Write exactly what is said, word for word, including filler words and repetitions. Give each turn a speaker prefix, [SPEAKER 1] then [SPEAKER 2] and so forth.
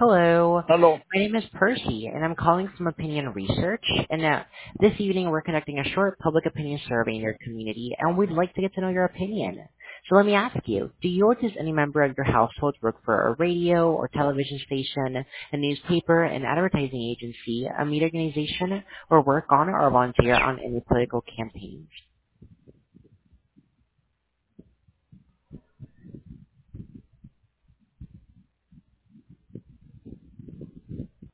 [SPEAKER 1] Hello.
[SPEAKER 2] Hello.
[SPEAKER 1] My name is Percy, and I'm calling from Opinion Research. And uh, this evening, we're conducting a short public opinion survey in your community, and we'd like to get to know your opinion. So let me ask you, do you or does any member of your household work for a radio or television station, a newspaper, an advertising agency, a media organization, or work on or volunteer on any political campaigns?